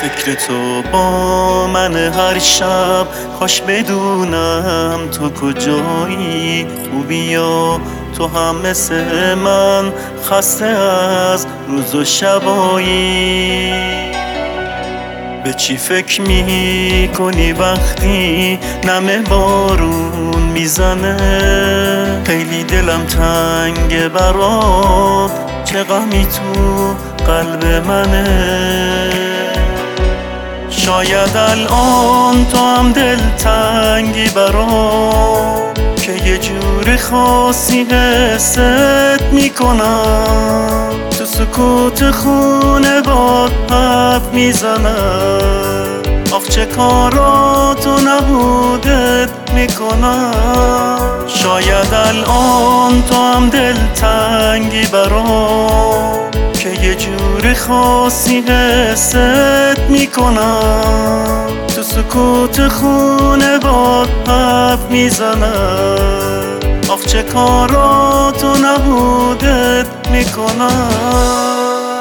فکر تو با من هر شب، کاش بدونم تو کجایی. خوبی و تو هم مثل من خسته از روز و شبایی. به چی فکر میکنی وقتی نم بارون میزنه؟ خیلی دلم تنگه برات، چه غمی تو قلب منه. شاید الان تو هم دلتنگی برام، که یه جور خاصی حست میکنم. تو سکوت خونه باد حرف میزنم، آخ چه کاراتو نبودت میکنم. شاید الان تو هم دلتنگی برام، که یه جور خاصی حست میکنم. تو سکوت خونه باد حرف میزنم، آخ چه کاراتو نبودت میکنم.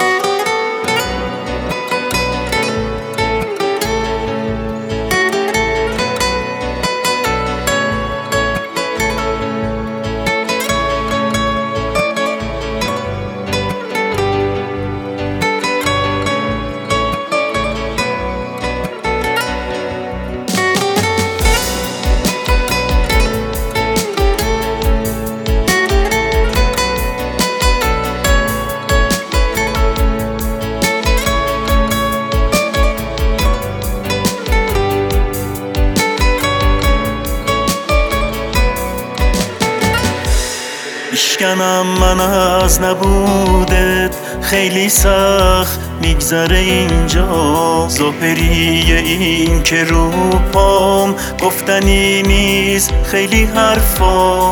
میشکنم من از نبودت، خیلی سخت میگذره اینجا. ظاهریه این که رو پام گفتنی نیست خیلی حرفا.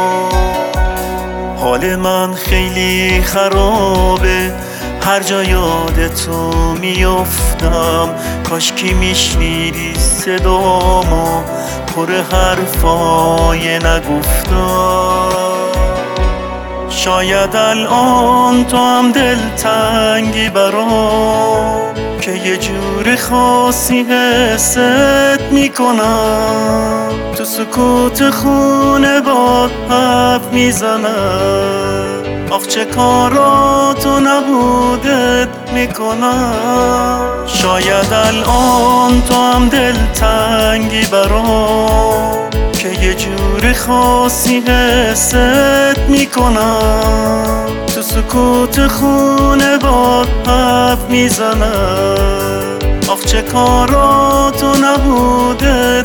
حال من خیلی خرابه، هر جا یاد تو میافتم. کاشکی میشنیدی صدامو، پر حرفای نگفتم. شاید الان تو هم دلتنگی برام، که یه جور خاصی حست میکنم. تو سکوت خونه باد حرف میزنم، آخ چه کاراتو نبودت میکنم. شاید الان تو هم دلتنگی برام، که یه جور خاصی حست میکنم. تو سکوت خونه باد حرف میزنم، آخ چه کاراتو نبودت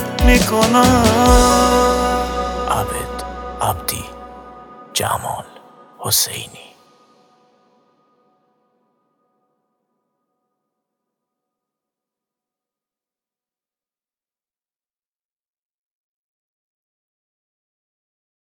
میکنم. عابد عبدی جمال حسینی.